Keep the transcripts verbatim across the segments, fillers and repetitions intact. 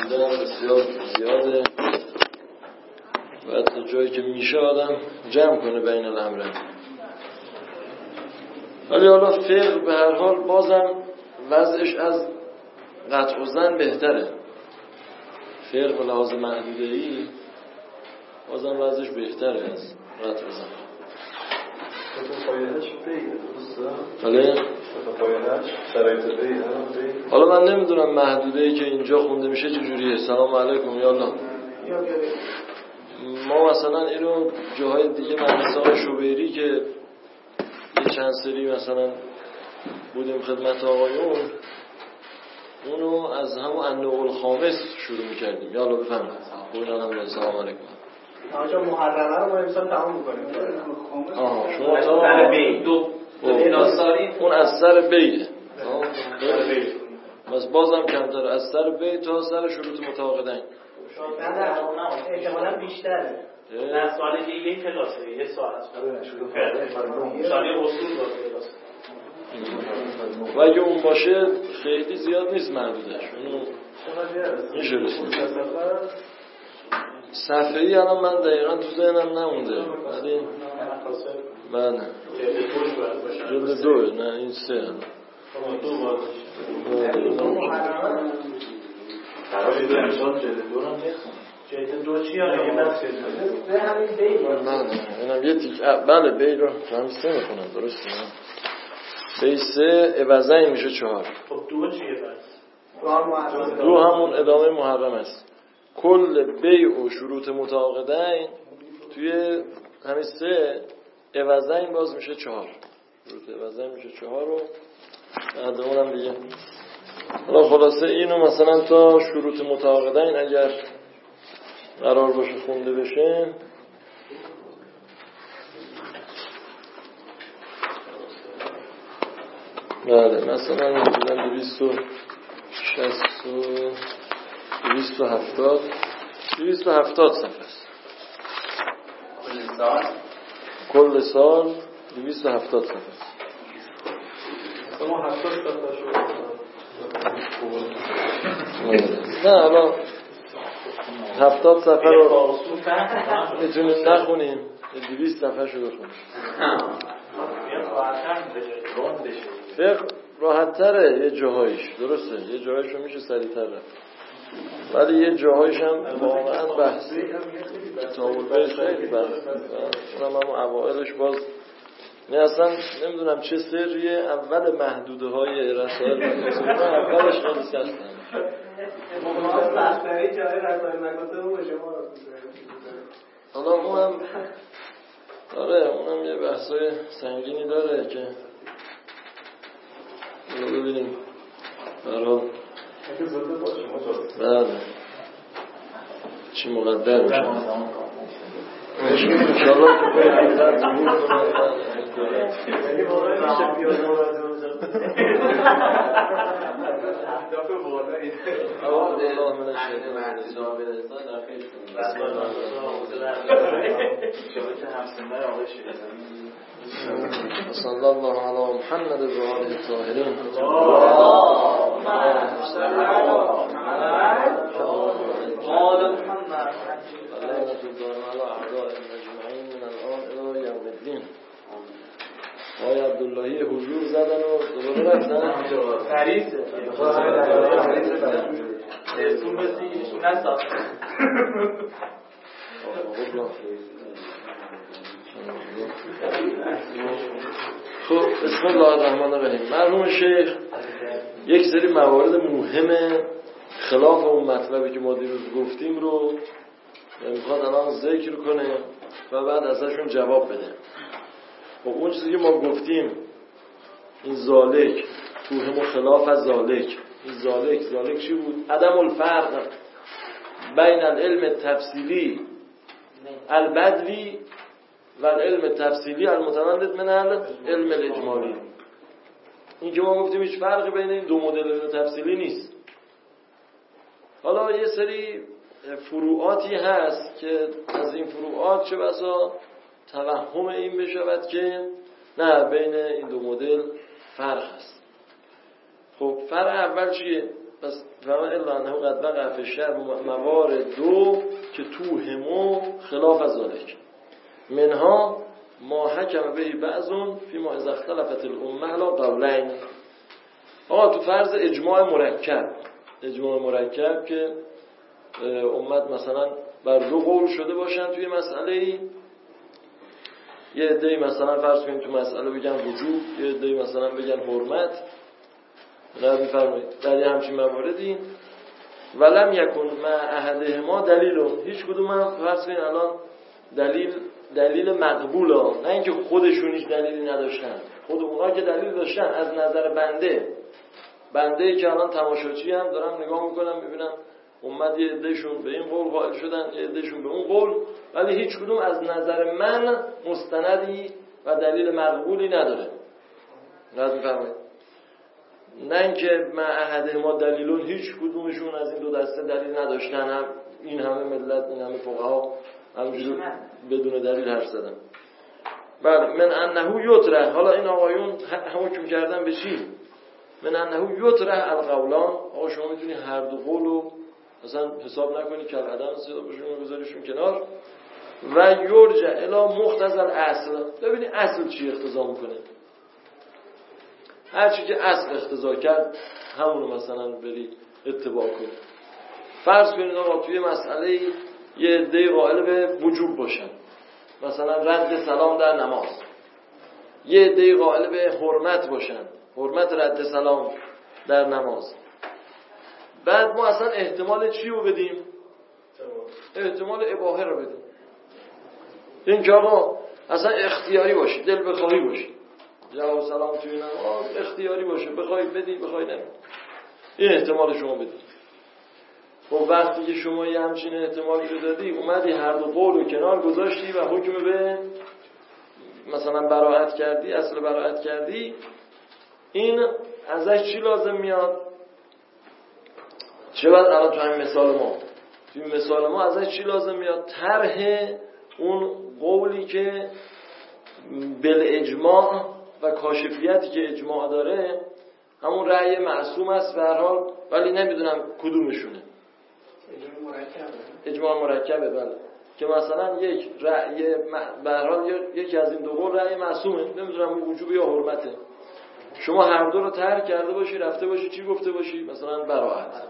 خوندن بسیار زیاده و تا جایی که میشه آدم جمع کنه بین الامرین. ولی حالا فقه به هر حال بازم وضعش از قطع و زن بهتره. فقه به لحاظ محدوده‌ای بازم وضعش بهتره از قطع و زن. بله؟ حالا من نمیدونم محدوده‌ای که اینجا خونده میشه چجوریه. سلام علیکم یالا. ما مثلا اینو جاهای دیگه مدرسه شوبیری که یه چند سری مثلا بودیم خدمت آقایون، اونو از همون النوع الخامس شروع میکردیم. یالا بفهمید. بودن سلام علیکم. آنجا محرمه رو ما امسال تمام میکنیم. آها شما تا بی دو اون از سر بیه. بس بازم کمتر از سر بی تا سر شروط متعاقدین. نه نه احتمالاً بیشتره. نه سال دیگه این کلاسه یه ساعت شروع کرده. سال اصول داره. و اگه اون باشه خیلی زیاد نیست محدودش. اونو میشه رسید. صفحه‌ای الان من دقیقاً تو ذهنم نمونده. ولی من جلد دوه نه این سه هم دو بار قرار دو امسال جلد دو هم نیستم. جلد دو چی ها نگه بخصی به همین بی نه نه اینم یه تیک بله بی رو هم سه میکنم درست نه بی سه عوضین میشه چهار. خب دو چیه بس؟ دو همون ادامه محرم است. کل بیع و شروط متعاقدین توی همین سه عوضین باز میشه چهار. شروط عوضین میشه چهار و بعد اونم دیگه. حالا خلاصه اینو مثلا تا شروط متعاقدین اگر قرار باشه خونده بشه بله مثلا مثلا دویست و شصت و دویست و هفتاد دویست و هفتاد صفحه است کل سال کل سال دویست و هفتاد صفحه است. ما هفتاد صفحه شد. نه حالا هفتاد صفحه رو میتونید نخونیم دویست صفحه شو بخونیم. فقه راحت تره یه جاهایش درسته یه جاهایش رو میشه سریع تر رفت ولی یه جاهایش هم واقعا بحث کتاب البیع خیلی بحث اونم هم اوائلش باز نه اصلا نمیدونم چه سریه اول محدوده های رسائل اولش خیلی سختن ما سختری جای رسائل مکاتب رو شما حالا اونم داره اونم یه بحثای سنگینی داره که رو ببینیم برای بله چی مقدر میشه انشاءالله که باید حضرت ظهور کنه یعنی واقعا میشه بیاد مراجعه اهداف بالایی اعوذ بالله من الشیطان الرجیم بسم الله شما که همسنده آقای شیطانی صلی الله علی محمد و آله الطاهرین. اللهم صل علی محمد آل محمد لعنت الله علی اعدائهم اجمعین من الان الی یوم الدین. آقای عبداللهی حضور زدن و دوباره رفتن فریسه رسول بسی ایشون نساخت. خب بسم الله الرحمن الرحیم. مرحوم شیخ یک سری موارد مهم خلاف اون مطلبی که ما دیروز گفتیم رو میخواد الان ذکر کنه و بعد ازشون جواب بده. خب اون چیزی که ما گفتیم این زالک توهم و خلاف از زالک این زالک زالک چی بود؟ عدم الفرق بین العلم تفصیلی البدوی و العلم تفصیلی المتولد من العلم الاجمالی. این که ما گفتیم هیچ فرقی بین این دو مدل علم تفصیلی نیست. حالا یه سری فروعاتی هست که از این فروعات چه بسا توهم این بشود که نه بین این دو مدل فرق هست. خب فرق اول چیه؟ پس فهم الا انه قد وقع فی الشرع موارد دو که توهمو خلاف ذلك منها ما حکم به بعضون فی ما اذا اختلفت الامه علی قولین. آقا تو فرض اجماع مرکب، اجماع مرکب که امت مثلا بر دو قول شده باشن توی مسئله ای، یه عده‌ای مثلا فرض کنیم تو مسئله بگن وجوب، یه عده‌ای مثلا بگن حرمت، نه میفرمایید در یه همچین مواردی ولم یکن مع احدهما دلیل، هیچ کدوم هم فرض کنیم الان دلیل دلیل مقبوله، نه اینکه خودشون هیچ دلیلی نداشتن، خود اونا که دلیل داشتن از نظر بنده بنده که الان تماشاچی هم دارم نگاه میکنم ببینم امت یه عدهشون به این قول قائل شدن یه عدهشون به اون قول، ولی هیچ کدوم از نظر من مستندی و دلیل مقبولی نداره. راست میفرمایید؟ نه اینکه مع احدهما دلیلون، هیچ کدومشون از این دو دسته دلیل نداشتن، هم این همه ملت این همه فقها همینجوری بدون دلیل حرف زدن. بله من انه یطرح، حالا این آقایون حکم کردن به چی؟ من انه یطرح القولان، آقا شما میتونی هر دو قولو مثلا حساب نکنی که العدم صدا باشون بذاریشون کنار و یرجع الی مقتضی الاصل، ببینی اصل چی اقتضا میکنه، هر چی که اصل اقتضا کرد همونو مثلا بری اتباع کنی. فرض کنید آقا توی مسئله یه عده قائل به وجوب باشن، مثلا رد سلام در نماز، یه عده قائل به حرمت باشن، حرمت رد سلام در نماز، بعد ما اصلا احتمال چی رو بدیم؟ احتمال اباحه رو بدیم، این که آقا اصلا اختیاری باشی، دل بخواهی باشی، جواب سلام توی نماز اختیاری باشه، بخوای بدی بخوای نمی، این احتمال شما بدید. و وقتی که شما یه همچین احتمالی رو دادی اومدی هر دو قول رو کنار گذاشتی و حکم به مثلا براءت کردی، اصل براءت کردی، این ازش چی لازم میاد؟ چه باید الان تو همین مثال ما تو این مثال ما ازش چی لازم میاد؟ طرح اون قولی که بالاجماع و کاشفیتی که اجماع داره همون رأی معصوم است به هر حال، ولی نمیدونم کدومشونه. اجماع مرکبه، بله، که مثلا یک رأی به هر حال یکی از این دو قول رأی معصومه، نمیدونم وجوب یا حرمته، شما هر دو رو ترک کرده باشی رفته باشی چی گفته باشی؟ مثلا براءت.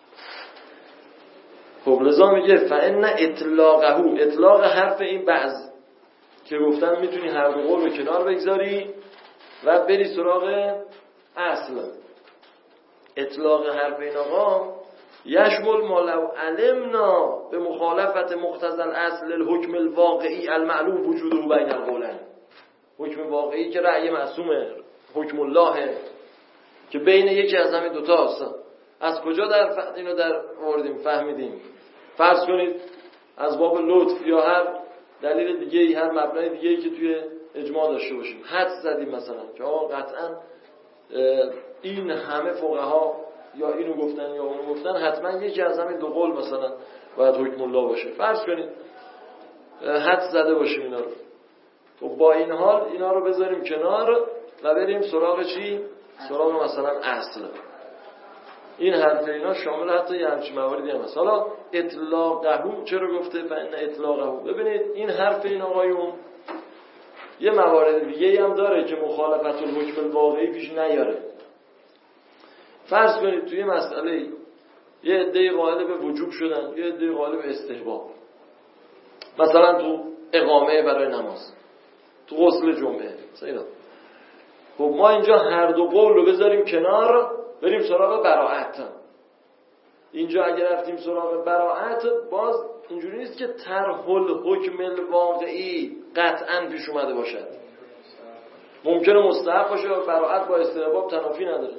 خب لذا میگه فإن اطلاقه، اطلاق حرف این بعض که گفتن میتونی هر دو قول رو کنار بگذاری و بری سراغ اصل، اطلاق حرف این آقا یشمل ما لو علمنا به مخالفت مقتضی الاصل الحکم الواقعی المعلوم وجوده بین القولین، حکم واقعی که رأی معصومه، حکم الله که بین یکی از همین دوتا هست. از کجا در فقط اینو در آوردیم فهمیدیم؟ فرض کنید از باب لطف یا هر دلیل دیگه‌ای، هر مبنای دیگه‌ای که توی اجماع داشته باشیم حدس زدیم مثلا که آقا قطعاً این همه فقها یا اینو گفتن یا اونو گفتن، حتما یکی از همین دو قول مثلا باید حکم الله باشه، فرض کنید حدس زده باشیم اینا رو. خب با این حال اینا رو بذاریم کنار و بریم سراغ چی؟ سراغ مثلا اصل. این حرف اینا شامل حتی یه همچین مواردی هم هست. حالا اطلاقه چرا گفته فإن اطلاقه؟ ببینید این حرف این آقایون یه موارد دیگه هم داره که مخالفت الحکم الواقعی پیش نیاره. فرض کنید توی مسئله یه عده قائل به وجوب شدن، یه عده قائل به استحباب، مثلا تو اقامه برای نماز، تو غسل جمعه مثلا. خب ما اینجا هر دو قول رو بذاریم کنار بریم سراغ براءت. اینجا اگر رفتیم سراغ براءت باز اینجوری نیست که طرح الحکم الواقعی قطعاً پیش اومده باشد، ممکنه مستحب باشه و براءت با استحباب تنافی نداره.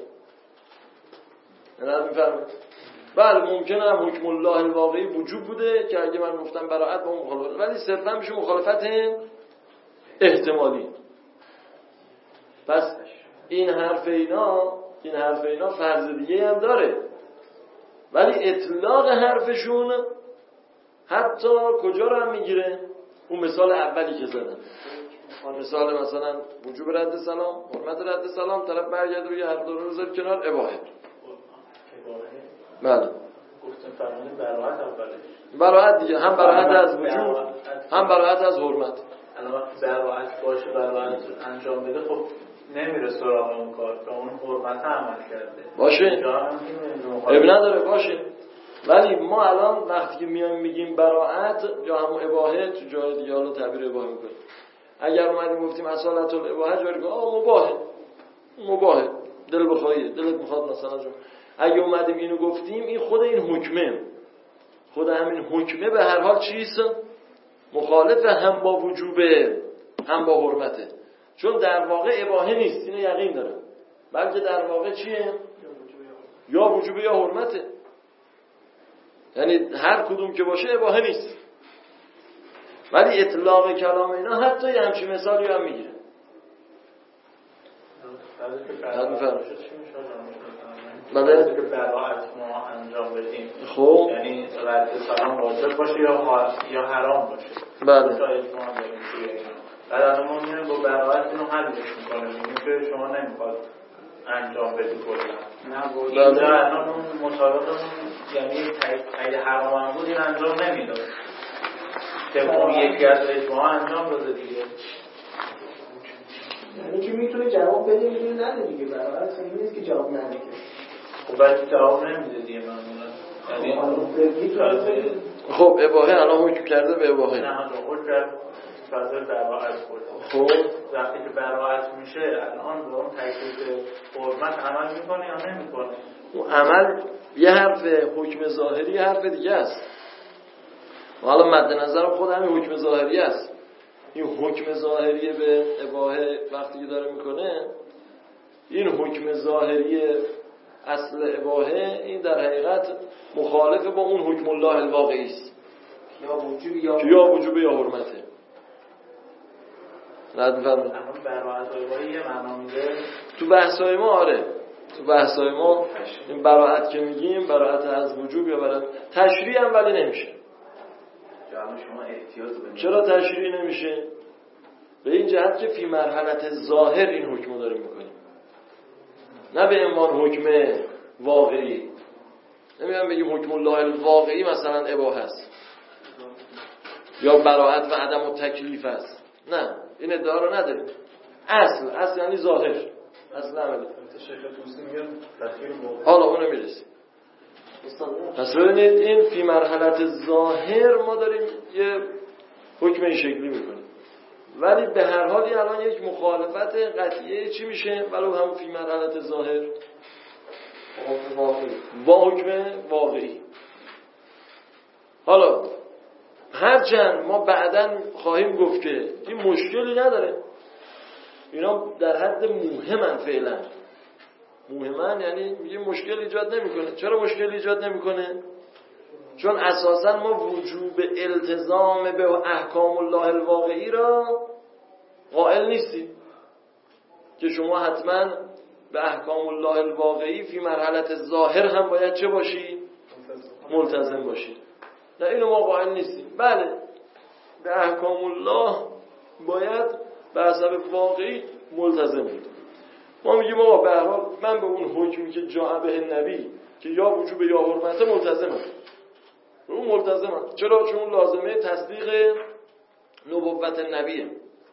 نه میفهمید؟ بله ممکنه هم حکم الله الواقعی وجوب بوده که اگه من گفتم براءت با اون مخالفت، ولی صرفا میشه مخالفت احتمالی. پس این حرف اینا این حرف اینا فرض دیگه هم داره، ولی اطلاق حرفشون حتی کجا رو هم میگیره؟ اون مثال اولی که زدن، مثال مثلا وجوب رد سلام، حرمت رد سلام، طرف برگرد روی هر دو رو بذاره کنار اباحه. بله گفتم فرمودیم براحت اولش براحت دیگه، هم براحت از وجود هم براحت از حرمت. الان وقتی براحت باشه براحت انجام بده خب نمیره سراغ اون کار به اون حرمت عمل کرده باشه اب نداره باشه. ولی ما الان وقتی که میایم میگیم براحت یا همون اباحه، تو جای دیگه حالا تعبیر اباحه میکنیم. اگر اومدیم گفتیم اصالت الاباحه جاری که آه مباحه مباحه دل بخواهیه دلت میخواد مثلا جا. اگه اومدیم اینو گفتیم این خود این حکمه خود همین حکمه به هر حال چیست؟ مخالف هم با وجوبه هم با حرمته. چون در واقع اباحه نیست، اینو یقین دارم، بلکه در واقع چیه؟ یا وجوبه یا حرمته. یعنی هر کدوم که باشه اباحه نیست. ولی اطلاق کلام اینا حتی یه همچین مثالی هم میگیره. حد میفرم بله که براحت ما انجام بدیم خب یعنی رد سلام واجب باشه یا یا حرام باشه. بله شاید ما داریم بعد الان ما میگیم با براحت اینو حلش میکنیم میگیم که شما نمیخواد انجام بدید کلا نه بود اینجا الان اون مطابقمون یعنی اگه حرام هم بود این انجام نمیداد که اون یکی از اجماع انجام داده دیگه. یعنی که میتونه جواب بده میتونه نده دیگه برای اصلا این نیست که جواب نده که خب باید جواب نمیده دیگه معمولا یعنی خب اباحه الان حکم کرده به اباحه نه حکم کرد فضل براحت خورده. خب وقتی که براحت میشه الان به اون تکلیف حرمت عمل میکنه یا نمیکنه؟ اون عمل یه حرف حکم ظاهری یه حرف دیگه است. حالا مد نظر خود همین حکم ظاهری است. این حکم ظاهری به اباحه وقتی که داره میکنه این حکم ظاهری اصل اباحه این در حقیقت مخالف با اون حکم الله الواقعی است یا وجوب یا یا وجوب یا حرمته. رد می‌فرمایید اما براحت الواقعی یه معنا میده تو بحث‌های ما. آره تو بحث‌های ما این براحت که میگیم براحت از وجوب یا براحت تشریع هم ولی نمیشه. شما احتیاط بکنید. چرا تشریع نمیشه؟ به این جهت که فی مرحلت ظاهر این حکم رو داریم میکنیم، نه به عنوان حکم واقعی. نمیگم بگیم حکم الله الواقعی مثلا اباحه است یا براءت و عدم التکلیف است، نه این ادعا رو نداریم. اصل اصل یعنی ظاهر، اصل عملی. شیخ توسی میگن تخییر موقع حالا اونو میرسیم. پس ببینید این فی مرحلت ظاهر ما داریم یه حکم این شکلی میکنیم، ولی به هر حال این الان یک مخالفت قطعیه چی میشه؟ ولو هم فی مرحلت ظاهر با حکم واقعی. حالا هرچند ما بعداً خواهیم گفت که این مشکلی نداره، اینا در حد مهمن فعلا. مهمن یعنی میگه مشکل ایجاد نمیکنه. چرا مشکل ایجاد نمیکنه؟ چون اساساً ما وجوب التزام به احکام الله الواقعی را قائل نیستیم که شما حتما به احکام الله الواقعی فی مرحلت ظاهر هم باید چه باشی؟ ملتزم باشی. نه اینو ما قائل نیستیم. بله به احکام الله باید به حسب واقعی ملتزم بود. ما میگیم آقا به هر حال من به اون حکمی که جاء به نبی که یا وجوب یا حرمت ملتزمم، به اون ملتزمم. چرا؟ چون لازمه تصدیق نبوت نبیه.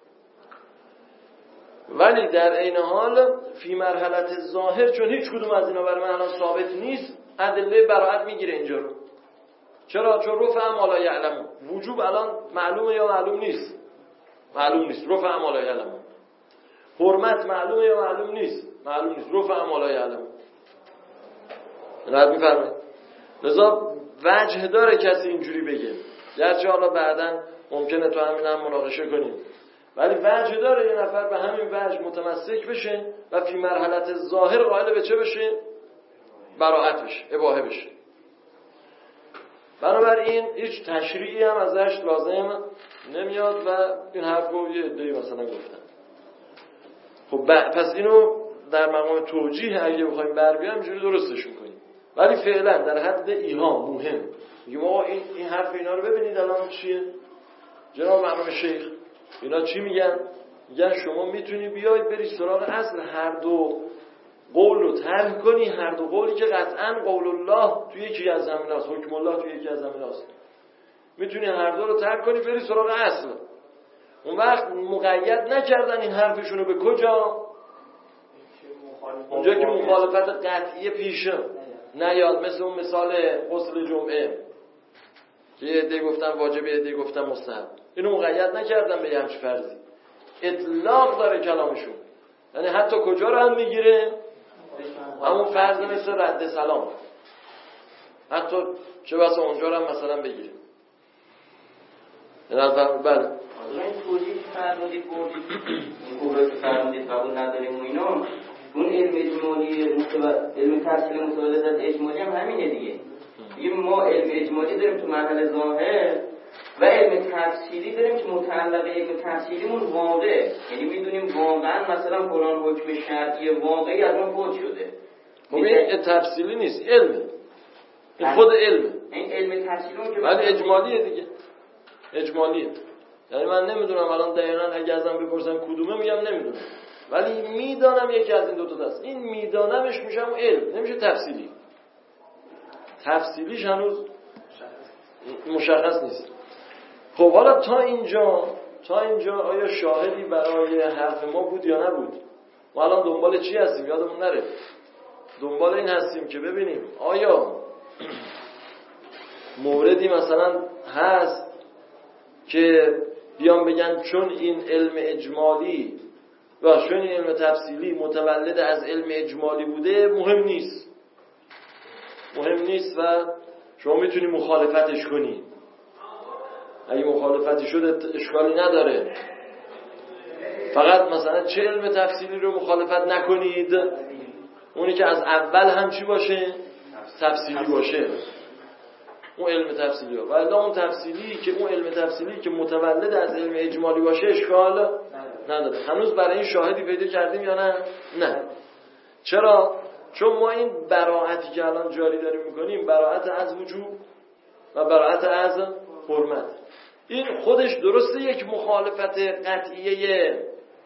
ولی در عین حال فی مرحلت ظاهر چون هیچ کدوم از اینا برای من الان ثابت نیست، ادله براءت میگیره اینجا رو. چرا؟ چون رفع ما لا یعلم. وجوب الان معلومه یا معلوم نیست؟ معلوم نیست. رفع ما لا یعلم. حرمت معلومه یا معلوم نیست؟ معلوم نیست. رفع ما لا یعلم. رد می‌فرمایید. لذا وجه داره کسی اینجوری بگه، گرچه حالا بعداً ممکنه تو همین هم مناقشه کنیم، ولی وجه داره یه نفر به همین وجه متمسک بشه و فی مرحلت ظاهر قائل به چه بشه؟ براءت بشه، اباحه بشه. بنابراین هیچ تشریعی هم ازش لازم نمیاد و این حرف رو یه عده‌ای مثلا گفتن. خب پس اینو در مقام توجیه اگه بخوایم بر بیاریم اینجوری درستش می‌کنیم، ولی فعلا در حد ایهام مهم میگیم آقا این این حرف اینا رو ببینید الان چیه؟ جناب مرحوم شیخ اینا چی میگن؟ میگن شما میتونی بیاید بری سراغ اصل هر دو قول رو ترک کنی، هر دو قولی که قطعا قول الله توی یکی از زمین هست، حکم الله توی یکی از زمین هست، میتونی هر دو رو ترک کنی بری سراغ اصل. اون وقت مقید نکردن این حرفشونو به کجا؟ اونجا که مخالفت قطعی پیشه نیاد، مثل اون مثال غسل جمعه که یه عده گفتن واجب، یه عده گفتن مستحب. اینو مقید نکردن به یه همچین فرضی، اطلاق داره کلامشون، یعنی حتی کجا رو هم میگیره؟ همون فرض مثل رد سلام، حتی چه بسا اونجا رو هم مثلا بگیره. این از بله این توضیح فرمودید بودید این قوله که فرمودید قبول نداریم و اینا، اون علم اجمالی علم تحصیل متولد از اجمالی هم همینه دیگه. دیگه ما علم اجمالی داریم تو مرحله ظاهر و علم تفصیلی داریم که متعلق علم تفصیلیمون واقع، یعنی میدونیم واقعا مثلا قرآن حکم شرعی واقعی از ما فوت شده. خب این تفصیلی نیست، علمه، این خود علمه. این علم تفصیلی که ولی اجمالیه دیگه، اجمالیه. یعنی من نمیدونم الان دقیقاً اگه ازم بپرسن کدومه میگم نمیدونم، ولی میدانم یکی از این دو تا دست. این میدانمش میشم علم، نمیشه تفصیلی. تفصیلیش هنوز مشخص نیست. خب حالا تا اینجا تا اینجا آیا شاهدی برای حرف ما بود یا نبود؟ ما الان دنبال چی هستیم؟ یادمون نره. دنبال این هستیم که ببینیم آیا موردی مثلا هست که بیان بگن چون این علم اجمالی و چون این علم تفصیلی متولد از علم اجمالی بوده مهم نیست، مهم نیست و شما میتونی مخالفتش کنی، اگه مخالفتی شد اشکالی نداره، فقط مثلا چه علم تفصیلی رو مخالفت نکنید؟ اونی که از اول هم چی باشه؟ تفصیلی باشه، اون علم تفصیلی ها. ولی اون تفصیلی که اون علم تفصیلی که متولد از علم اجمالی باشه اشکال نداره. هنوز برای این شاهدی پیدا کردیم یا نه؟ نه. چرا؟ چون ما این براعتی که الان جاری داریم میکنیم براعت از وجوب و براعت از حرمت، این خودش درسته یک مخالفت قطعیه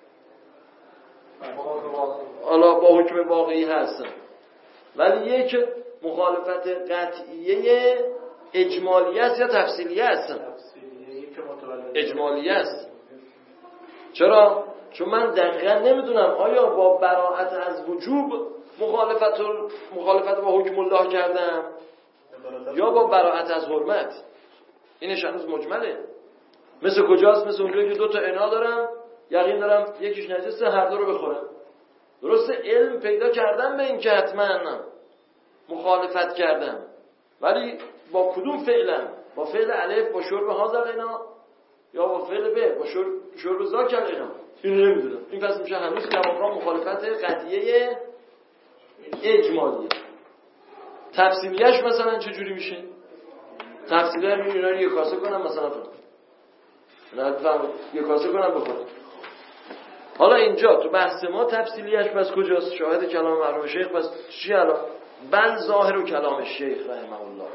حالا با حکم واقعی هست، ولی یک مخالفت قطعیه اجمالی است یا تفصیلی است؟ اجمالی است. چرا؟ چون من دقیقا نمیدونم آیا با براعت از وجوب مخالفت مخالفت با حکم الله کردم یا با براعت از حرمت. اینش هنوز مجمله. مثل کجاست؟ مثل اونجایی که دو تا انا دارم، یقین دارم یکیش نجسه، هر دو رو بخورم. درسته علم پیدا کردم به این که حتما مخالفت کردم، ولی با کدوم فعلم؟ با فعل الف با شرب هازل اینا یا با فعل ب با شرب زاکل اینا؟ این نمیدونم. این پس میشه هنوز کماکان مخالفت قطعیه اجمالیه. تفصیلیش مثلا چه جوری میشه؟ تفصیلی هم اینا رو یک کاسه کنم مثلا فرم یک کاسه کنم بخورم. حالا اینجا تو بحث ما تفصیلیش بس کجاست؟ شاهد کلام مرحوم شیخ بس چی الان؟ بل ظاهر و کلام شیخ رحمه الله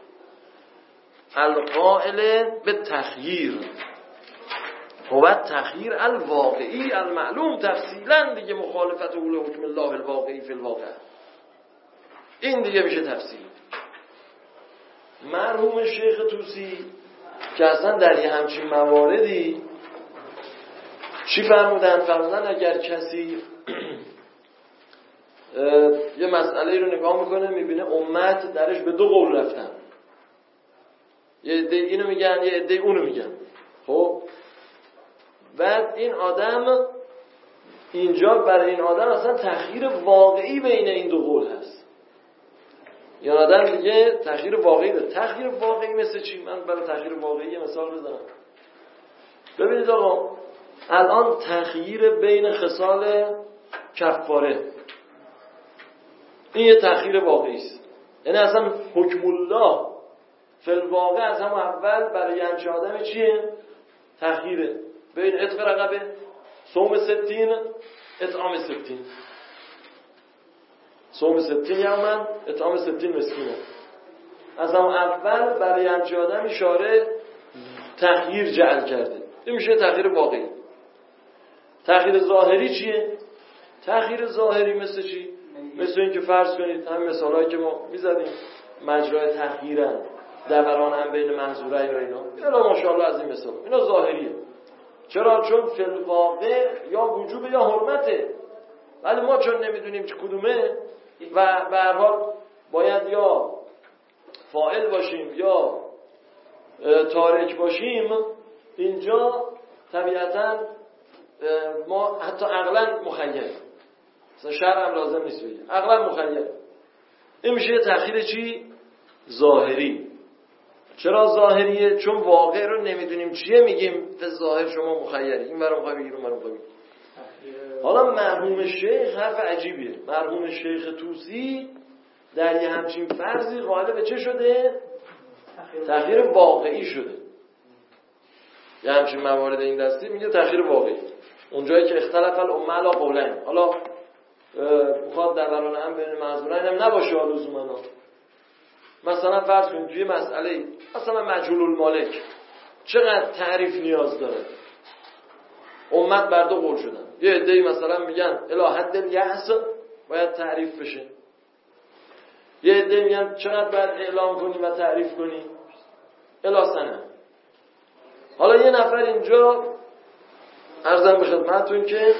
القائل به تخییر هو تخییر الواقعی المعلوم تفصیلا دیگه مخالفت اول حکم الله الواقعی فی الواقع. این دیگه میشه تفصیل. مرحوم شیخ طوسی که اصلا در یه همچین مواردی چی فرمودن؟ فرمودن اگر کسی یه مسئله رو نگاه میکنه میبینه امت درش به دو قول رفتن، یه عده اینو میگن یه عده اونو میگن، خب بعد این آدم اینجا برای این آدم اصلا تخییر واقعی بین این دو قول هست. یا آدم دیگه تخییر واقعی داره. تخییر واقعی مثل چی؟ من برای تخییر واقعی یه مثال بزنم. ببینید آقا الان تخییر بین خصال کفاره این یه تخییر واقعی است، یعنی اصلا حکم الله فی الواقع از هم اول برای همچین آدم چیه؟ تخییره بین عتق رقبه، صوم ستین، اطعام ستین. صوم ستین یومن، اطعام ستین مسکینه. از هم اول برای همچین آدم اشاره تخییر جعل کرده. این میشه تخییر واقعی. تخییر ظاهری چیه؟ تخییر ظاهری مثل چی؟ مثل این که فرض کنید هم مثالایی که ما میزدیم مجرای تغییرن دوران هم بین منظورین و اینا، اینا ماشاءالله از این مثال اینا ظاهریه. چرا؟ چون فی الواقع یا وجوب یا حرمته، ولی ما چون نمیدونیم چه کدومه و به هر حال باید یا فاعل باشیم یا تارک باشیم، اینجا طبیعتاً ما حتی عقلاً مخیر، مثلا شرع هم لازم نیست بگیم، عقلاً مخیر. این میشه تأخیر چی؟ ظاهری. چرا ظاهریه؟ چون واقع رو نمیدونیم چیه، میگیم به ظاهر شما مخیری، این برام خواهی بگیر اون برام خواهی بگیر. حالا مرحوم شیخ حرف عجیبیه. مرحوم شیخ طوسی در یه همچین فرضی قائل به چه شده؟ تأخیر واقعی شده. یه همچین موارد این دستی میگه تأخیر واقعی. اونجایی که اختلاف الامه علی قولین، حالا میخواد در بران هم بین معذورین هم نباشه لزوما. مثلا فرض کنید توی مسئله مثلا مجهول المالک چقدر تعریف نیاز داره؟ امت بر دو قول شدن. یه عده‌ای مثلا میگن الی حد الیأس باید تعریف بشه، یه عده میگن چقدر باید اعلام کنی و تعریف کنی؟ الی سنه. حالا یه نفر اینجا عرضم به خدمتتون که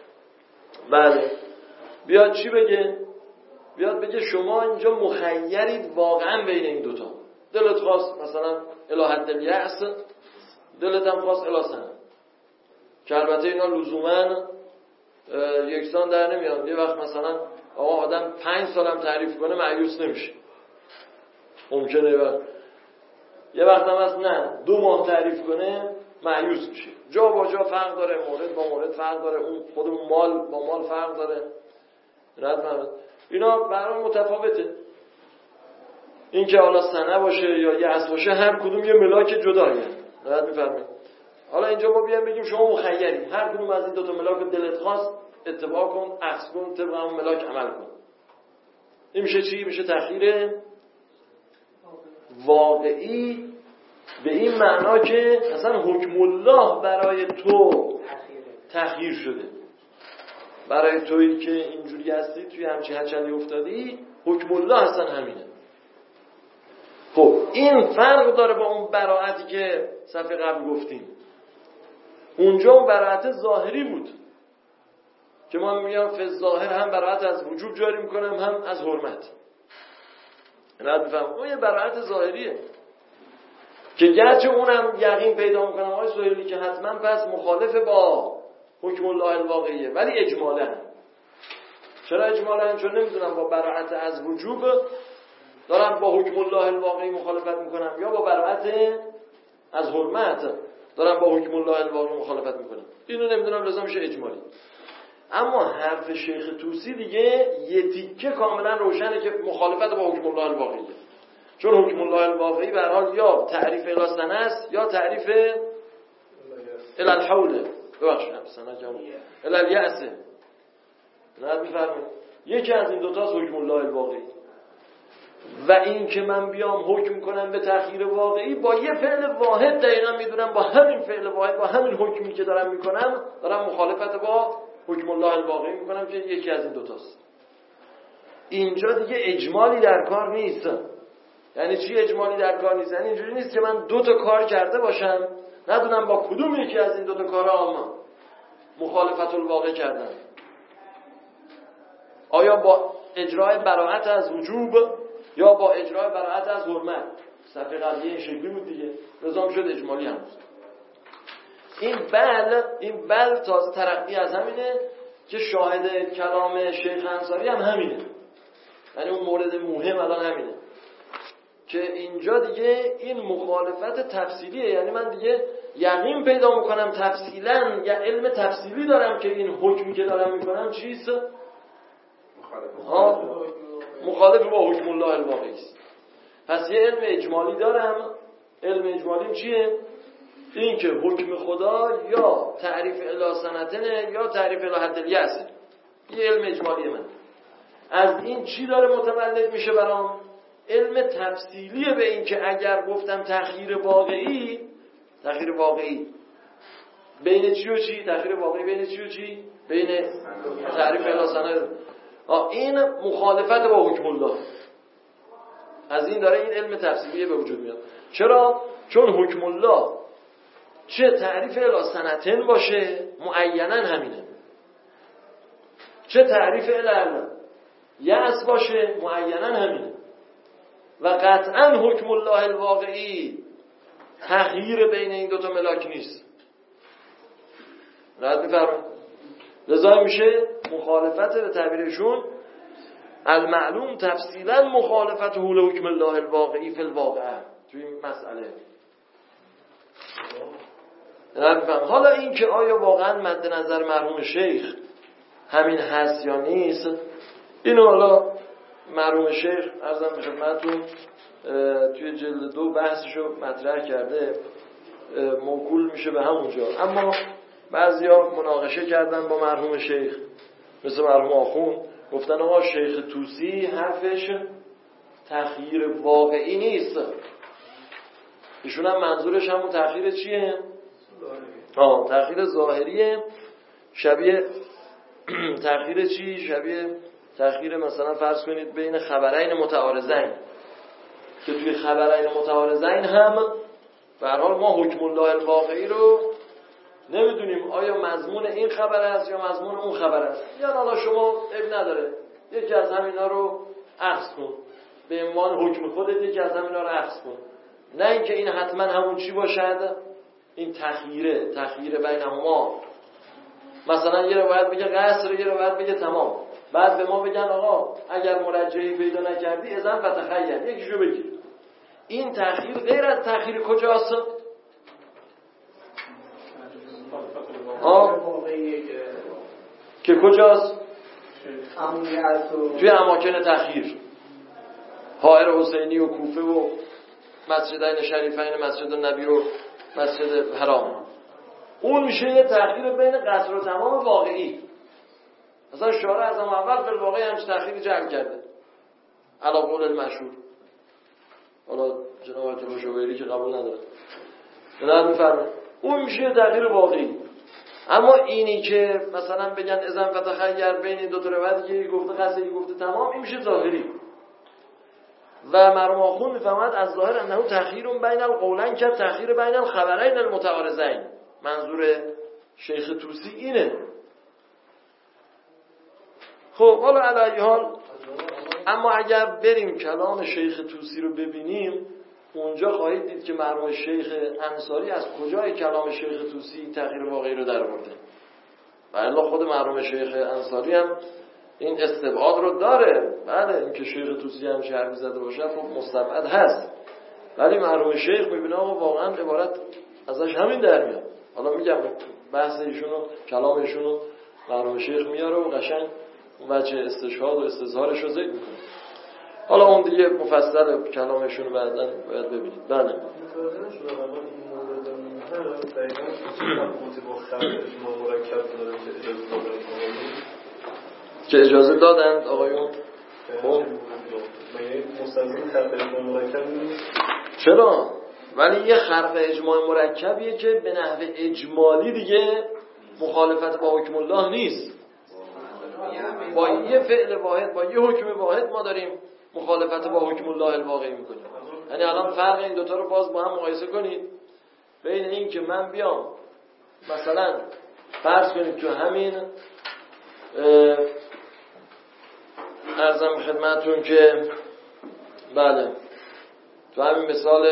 بله بیاد چی بگه؟ بیاد بگه شما اینجا مخیرید واقعا بین این دوتا. دلت خواست مثلا الی حد الیأس، دلت هم خواست الی سنه، که البته اینا لزوما یکسان در نمیاد. یه وقت مثلا آقا آدم پنج سالم تعریف کنه مایوس نمیشه، ممکنه وقت یه وقت هم هست نه دو ماه تعریف کنه مایوس میشه. جا با جا فرق داره، مورد با مورد فرق داره، اون خود مال با مال فرق داره. رد محمد اینا برای متفاوته. این که حالا سنه باشه یا یه اصل باشه هر کدوم یه ملاک جداییه. رد میفرمایید. حالا اینجا ما بیایم بگیم شما مخیری، هر کدوم از این دو تا ملاک دلت خواست اتباع کن، اخذ کن، طبق اون ملاک عمل کن. این میشه چی؟ میشه تأخیر واقعی به این معنا که اصلا حکم الله برای تو تأخیر شده. برای تویی که اینجوری هستی توی همچین هچلی افتادی، حکم الله اصلا همینه. خب این فرق داره با اون براعتی که صفحه قبل گفتیم. اونجا اون براعت ظاهری بود که ما میگم فی ظاهر هم براعت از وجوب جاری میکنم هم از حرمت. نه بفهم اون یه براعت ظاهریه که گرچه اونم یقین پیدا میکنم آقای سهیلی که حتما پس مخالف با حکم الله الواقعیه، ولی اجمالا. چرا اجمالا؟ چون نمیدونم با براعت از وجوب دارم با حکم الله الواقعی مخالفت میکنم یا با براعت از حرمت دارم با حکم الله الواقعی مخالفت میکنم. اینو نمیدونم، لازم میشه اجمالی. اما حرف شیخ طوسی دیگه یه تیکه کاملا روشنه که مخالفت با حکم الله الواقعیه. چون حکم الله الواقعی به هر حال یا تعریف الی سنه است یا تعریف الی الحول، ببخشید سنه جامون الی الیأس. نه میفرمایید یکی از این دو تاست حکم الله الواقعی. و این که من بیام حکم کنم به تأخیر واقعی با یه فعل واحد دقیقا میدونم با همین فعل واحد با همین حکمی که دارم میکنم دارم مخالفت با حکم الله الواقعی میکنم که یکی از این دوتاست. اینجا دیگه اجمالی در کار نیست. یعنی چی اجمالی در کار نیست؟ یعنی اینجوری نیست که من دو تا کار کرده باشم ندونم با کدوم یکی از این دو تا کارا مخالفت الواقع کردم. آیا با اجرای براعت از وجوب یا با اجرای براعت از حرمت؟ صفحه قبلی این شکلی بود دیگه، نظام شد اجمالی هم بود. این بل این بل تازه ترقی از همینه که شاهد کلام شیخ انصاری هم همینه. یعنی اون مورد مهم الان همینه که اینجا دیگه این مخالفت تفصیلیه. یعنی من دیگه یقین پیدا میکنم تفصیلا یا علم تفصیلی دارم که این حکمی که دارم میکنم چیست؟ مخالف مخالف با حکم الله الواقعی است. پس یه علم اجمالی دارم. علم اجمالیم چیه؟ این که حکم خدا یا تعریف الی سنتنه یا تعریف الی حد الیأس. یه علم اجمالی من. از این چی داره متولد میشه برام؟ علم تفصیلیه به این که اگر گفتم تأخیر واقعی، تأخیر واقعی بین چی و چی؟ تأخیر واقعی بین چی و چی؟ بین تعریف الی سنه. این مخالفت با حکم الله. از این داره این علم تفسیریه به وجود میاد. چرا؟ چون حکم الله چه تعریف الی سنتن باشه معیناً همینه، چه تعریف الی یأس باشه معیناً همینه، و قطعاً حکم الله الواقعی تغییر بین این دوتا ملاک نیست. راحت میفرمایید؟ لذا میشه مخالفت به تعبیرشون المعلوم تفصیلا مخالفت حول حکم الله الواقعی فی الواقع توی این مسئله. حالا این که آیا واقعا مد نظر مرحوم شیخ همین هست یا نیست، اینو حالا مرحوم شیخ عرضم به خدمتتون توی جلد دو بحثشو مطرح کرده، موکول میشه به همونجا. اما بعضیا مناقشه کردن با مرحوم شیخ، مثل مرحوم آخوند، گفتن آقا شیخ طوسی حرفش تخییر واقعی نیست. ایشون هم منظورش همون تخییر چیه؟ آه تخییر ظاهریه. شبیه تخییر چی؟ شبیه تخییر مثلا فرض کنید بین خبرین متعارضین، که توی خبرین متعارضین هم به هر حال ما حکم الله الواقعی رو نمیدونیم آیا مضمون این خبر است یا مضمون اون خبر است. یا حالا شما اب نداره یکی از همینا رو اخذ کن، به عنوان حکم خودت یکی از همینا رو اخذ کن، نه اینکه این حتما همون چی باشد. این تخییره، تخییر بینهما. مثلا یه روایت بگه قصر، یه روایت بگه تمام، بعد به ما بگن آقا اگر مرجحی پیدا نکردی اذن فتخیر، یکیشو بگیر. این تخییر غیر از تخییر کجاست؟ آه که کجاست؟ توی اماکن تخییر، حائر حسینی و کوفه و مسجدین شریفین، مسجد نبی و مسجد حرام. اون میشه یه تخییر بین قصر و تمام واقعی. مثلا شارع از اول به واقعی همچه تخییری جمع کرده علی قول المشهور. حالا جناب آیت الله شویری که قبول نداره نه میفرمه اون میشه یه تغییر واقعی. اما اینی که مثلا بگن اذن فتخیر بین دو تا روایت، یکی گفته قصر یکی گفته تمام، این میشه ظاهری. و مرحوم آخوند میفهمد از ظاهر انه تخییر بین القولین که تخییر بین الخبرین المتعارضین. منظور شیخ طوسی اینه. خب حالا علی حال، اما اگر بریم کلام شیخ طوسی رو ببینیم، اونجا خواهید دید که مرحوم شیخ انصاری از کجای کلام شیخ طوسی این تغییر واقعی رو در آورده. و الا خود مرحوم شیخ انصاری هم این استبعاد رو داره. بله اینکه شیخ طوسی هم شرح زده باشه خب مستبعد هست، ولی مرحوم شیخ میبینه آقا واقعا عبارت ازش همین در میاد. حالا میگم بحث ایشونو کلام ایشونو مرحوم شیخ میاره و قشنگ اون وجه استشهاد و استظهارش رو ذکر میکنه. حالا اون دیگه مفصل کلامشون رو بعداً باید ببینید. بله که اجازه دادند آقایون. خب چرا؟ ولی یه خرق اجماع مرکبیه که به نحو اجمالی دیگه مخالفت با حکم الله نیست. با یه فعل واحد، با یه حکم واحد ما داریم مخالفت با حکم الله الواقعی میکنیم. یعنی الان فرق این دوتا رو باز با هم مقایسه کنید، بین این که من بیام مثلا فرض کنید تو همین عرضم خدمتون که بله تو همین مثال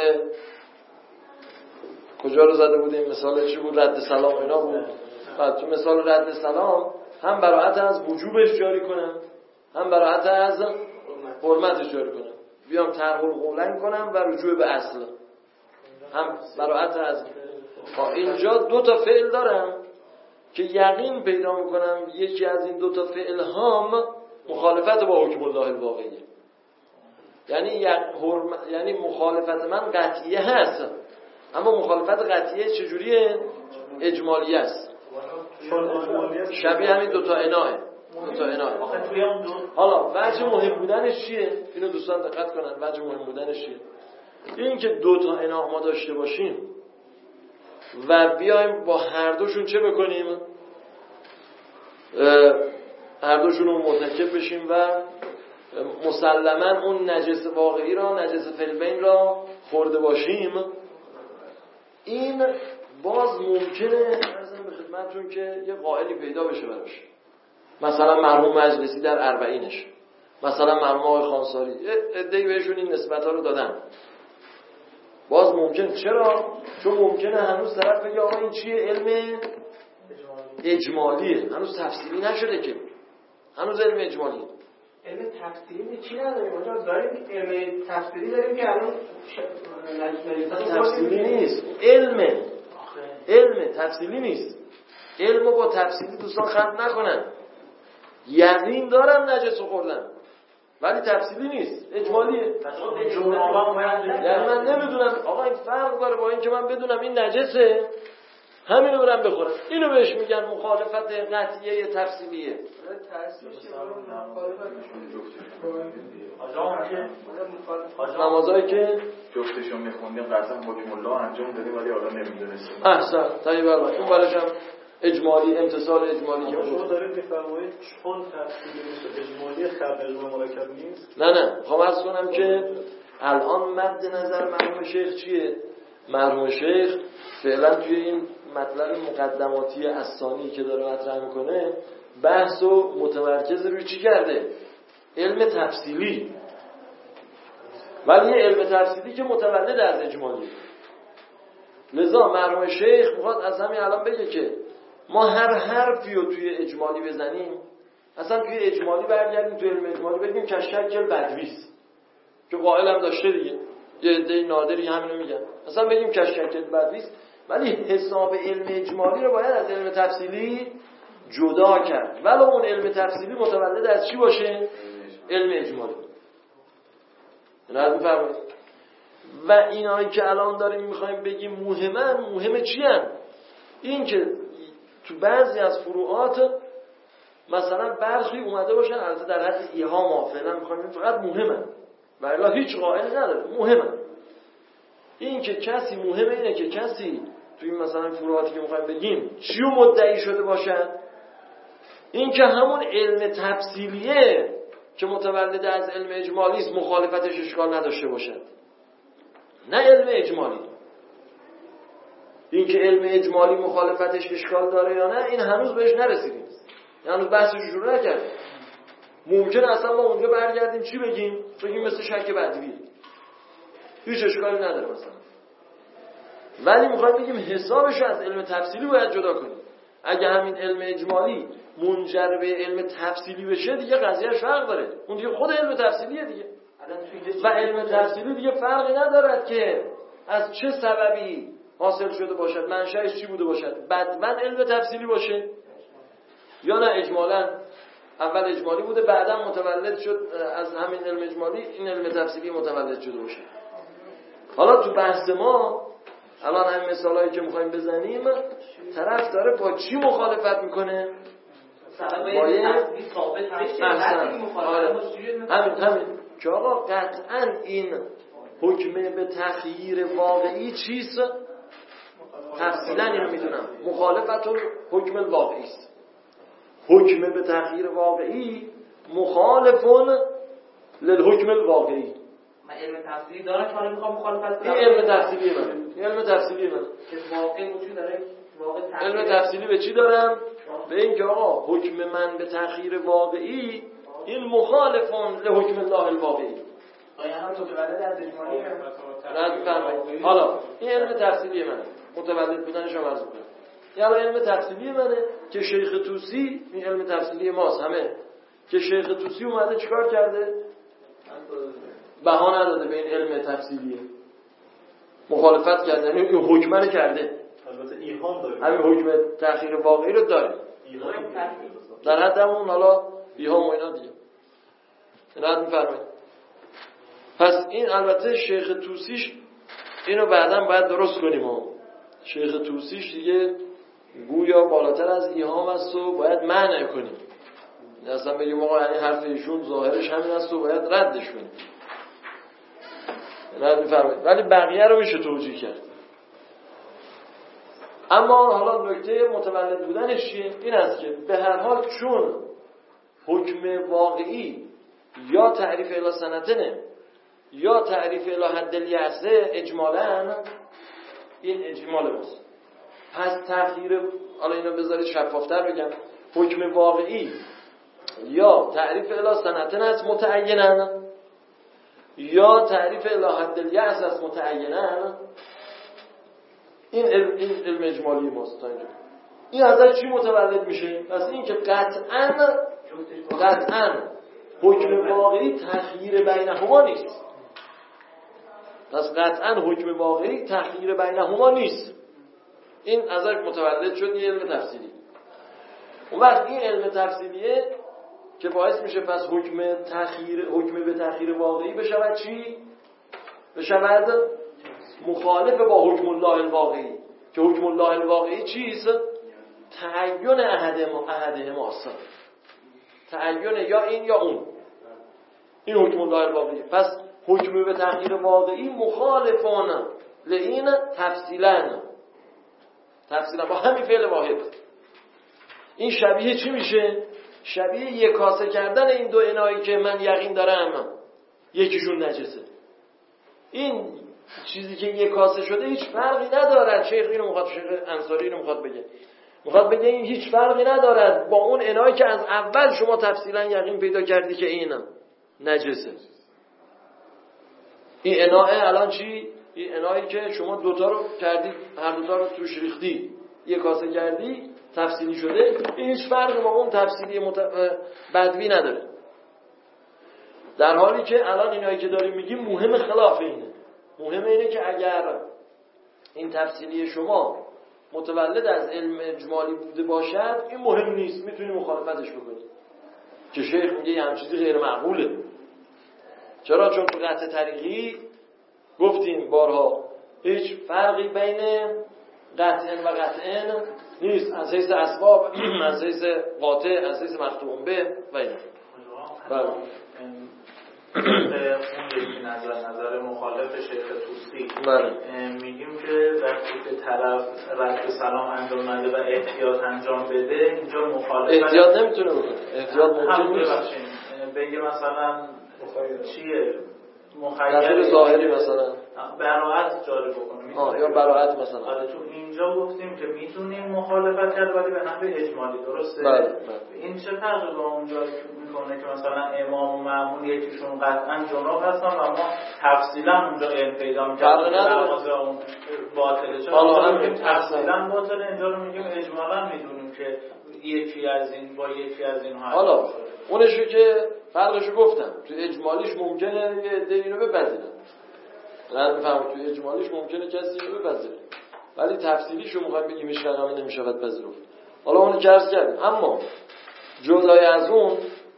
کجا رو زده بودیم؟ مثال چی بود؟ رد سلام اینا بود. بعد تو مثال رد سلام هم براحت از وجوبش جاری کنم، هم براحت از حرمتش جاری کنم. بیام ترحل قولن کنم و رجوع به اصل، هم براحت از. اینجا دو تا فعل دارم که یقین پیدا میکنم یکی از این دو تا فعل هم مخالفت با حکم الله الواقعیه. یعنی حرم... یعنی مخالفت من قطعیه هست، اما مخالفت قطعیه چجوریه؟ اجمالیه است. شبیه همین دوتا اناه دوتا اناه. حالا وجه مهم بودنش چیه؟ اینو دوستان دقت کنن. وجه مهم بودنش چیه؟ این که دوتا اناه ما داشته باشیم و بیایم با هر دوشون چه بکنیم؟ هر دوشون رو مرتکب بشیم و مسلما اون نجس واقعی را، نجس فی‌البین را خورده باشیم، این باز ممکنه ارزم به خدمتتون که یه قائلی پیدا بشه براش. مثلا مرحوم مجلسی در اربعینش، مثلا مرحوم آقای خانساری، عده‌ای بهشون این نسبت‌ها رو دادن. باز ممکنه. چرا؟ چون ممکنه هنوز طرف بگه آقا این چیه؟ علم اجمالیه، هنوز تفصیلی نشده که، هنوز علم اجمالیه. علم تفصیلی چی نداریم اونجا؟ داریم علم تفصیلی داریم که الان تفصیلی نیست، علم علم تفصیلی نیست. علمو با تفصیلی دوستان خلط نکنن. یقین دارم نجس خوردن ولی تفصیلی نیست، اجمالیه. یعنی من نمیدونم آقا این فرق داره با این که من بدونم این نجسه همینو برم بخورم، اینو بهش میگن مخالفت قطعیه تفصیلیه. نمازایی که جفتشون میخوندیم قطعا حکم الله انجام دادیم ولی حالا نمیدونستیم. احسن طیب البته اون برش هم اجمالی، امتصال اجمالی که شما دارید میفرمایید چون تفصیلی نیست اجمالی خلق اجماع مرکب نیست. نه نه میخوام عرض کنم که الان مد نظر مرحوم شیخ چیه؟ مرحوم شیخ فعلا توی این مطلب مقدماتی اسامی که داره مطرح میکنه بحثو متمرکز روی چی کرده؟ علم تفصیلی. ولی یه علم تفصیلی که متولد از اجمالی. لذا مرحوم شیخ میخواد از همین الان بگه که ما هر حرفی رو توی اجمالی بزنیم، اصلا توی اجمالی برگردیم توی علم اجمالی بگیم که شکل بدویست که قائل هم داشته دیگه، یه عده نادری همینو میگن، اصلا بگیم که شکل بدویست، ولی حساب علم اجمالی رو باید از علم تفصیلی جدا کرد. ولو اون علم تفصیلی متولد از چی باشه؟ علم اجمالی. نظر می‌فرمایید. و اینایی که الان داریم میخوایم بگیم مهمن، مهمه چی هن؟ این که تو بعضی از فروعات مثلا برخی اومده باشن البته در حد ایهام فعلا میخوایم فقط مهمه و الا هیچ قائل نداره، مهمه. این که کسی مهمه اینه که کسی توی مثلا فروعاتی که میخوایم بگیم چیو مدعی شده باشن، این که همون علم تفصیلیه که متولد از علم اجمالی است مخالفتش اشکال نداشته باشد، نه علم اجمالی. این که علم اجمالی مخالفتش اشکال داره یا نه این هنوز بهش نرسیدیم، هنوز بحثش شروع نکردیم. ممکنه اصلا ما اونجا برگردیم چی بگیم؟ بگیم مثل شک بدوی، هیچ اشکالی نداره مثلا. ولی میخوایم بگیم حسابش از علم تفصیلی باید جدا کنیم. اگه همین علم اجمالی منجر به علم تفصیلی بشه دیگه قضیه فرق داره، اون دیگه خود علم تفصیلیه دیگه. و علم تفصیلی دیگه فرقی ندارد که از چه سببی حاصل شده باشد، منشأش چی بوده باشد، بعداً علم تفصیلی باشه یا نه اجمالاً اول اجمالی بوده بعداً متولد شد از همین علم اجمالی این علم تفصیلی متولد شده باشه. حالا تو بحث ما الان همین مثالایی که میخوایم بزنیم طرف داره با چی مخالفت میکنه؟ باید ثابت بشه. همین همین که آقا قطعاً این حکم به تغییر واقعی چیست؟ تفصیلا اینو میدونم مخالفت حکم الواقعی است. حکم به تغییر واقعی مخالفون للحکم الواقعی. من علم تفصیلی دارم که حالا میخوام مخالفت کنم. این علم تفصیلی منه. این علم تفصیلی منه. که واقع وجود داره. واقع تغییر. علم تفصیلی به چی دارم؟ به این که آقا حکم من به تغییر واقعی این مخالفون لحکم الله الواقعی. آیا هم متولد از اجمالی رد فرمایید. حالا این علم تفصیلی منه. متولد بودنش هم عرض می‌کنم. یعنی علم تفصیلی منه که شیخ طوسی، این علم تفصیلی ماست همه، که شیخ طوسی اومده چیکار کرده؟ بها نداده به این علم تفصیلیه، مخالفت کرده، یعنی این حکمه رو کرده. البته ایهام داره، همین حکم تأخیر واقعی رو داره در حد همون حالا ایهام و اینا دیگه. رد می‌فرمایید. پس این البته شیخ طوسیش اینو بعداً باید درست کنیم ها. شیخ طوسیش دیگه گویا بالاتر از ایهام است و باید معنی کنیم. اصلا بگیم آقا یعنی حرف ایشون ظاهرش همین است و باید ردش کنیم. رد می‌فرمایید. ولی بقیه رو میشه توجیه کرد. اما حالا نکته متولد بودنش چیه؟ این است که به هر حال چون حکم واقعی یا تعریف الی سنتنه یا تعریف الی حد الیأسه اجمالاً، این اجمال ماست. پس تغییر، حالا اینو بذارید شفافتر بگم، حکم واقعی یا تعریف الی سنتن است متعیناً یا تعریف الی حد الیأس است متعیناً. این علم, این علم اجمالی ماست تا اینجا. این ازش چی متولد میشه؟ پس این که قطعاً قطعاً حکم واقعی تغییر بینهما نیست. پس قطعاً حکم واقعی تغییر بینهما نیست. این ازش متولد شد یه علم تفسیری. اون وقت این علم تفسیریه که باعث میشه پس حکم تغییر، حکم به تغییر واقعی بشود چی؟ بشود مخالف با حکم الله الواقعی، که حکم الله الواقعی چیست؟ تعین احدهما احدهماست. تعین یا این یا اون. این حکم الله الواقعی. پس حکم به تغییر واقعی مخالفانه لئین تفصیلاً تفصیلاً با همین فعل واحد. این شبیه چی میشه؟ شبیه یکاسه کردن این دو انایی که من یقین دارم یکیشون نجسه. این چیزی که یکاسه شده هیچ فرقی ندارد. شیخ اینو میخواد، شیخ انصاری اینو میخواد بگه میخواد بگه این هیچ فرقی ندارد با اون انایی که از اول شما تفصیلا یقین پیدا کردی که این نجسه. این اناه الان چی؟ این انایی که شما دوتا رو کردی، هر دوتا رو توش ریختی، یکاسه کردی، تفصیلی شده، این هیچ فرقی با اون تفصیلی مت... بدوی نداره. در حالی که الان اینایی که داریم میگیم مهم خلاف اینه. مهم اینه که اگر این تفصیلی شما متولد از علم اجمالی بوده باشد، این مهم نیست، میتونی مخالفتش بکنی. که شیخ میگه یه هم چیزی غیر معقوله. چرا؟ چون تو قطع طریقی گفتیم بارها هیچ فرقی بین قطعن و قطعن نیست، از حیث اسباب، از حیث قاطع، از حیث مختوم به و اینا. بله. به اون یکی نظر نظر مخالف شیخ طوسی بله. میگیم که وقتی که طرف رد سلام انجام نده و احتیاط انجام بده، اینجا مخالف احتیاط نمیتونه بکنه. احتیاط ممکن نیست. بگه مثلا چیه مخیر ظاهری مثلا براعت جاری بکنه، آه یا براعت مثلا. آره تو اینجا گفتیم که میتونیم مخالفت کرد ولی به نحو اجمالی، درسته؟ بله بله. این چه فرقی با اونجا میکنه که مثلا امام و مأمون یکیشون قطعا جناب هستن و ما تفصیلا اونجا علم پیدا می‌کردیم که نماز اون باطله، چرا همین تفصیلا باطله، اینجا رو میگیم اجمالا میدونیم که یکی از این با یکی از اینها. حالا اونشو که فرقشو گفتم، تو اجمالیش ممکنه یه عده اینو بپذیرن، نه بفهمید تو اجمالیش ممکنه کسی اینو بپذیره، ولی تفصیلیشو میخوایم بگیم هیچ رقمی نمیشود پذیرفت. حالا اونو درس کردیم. اما جدای از اون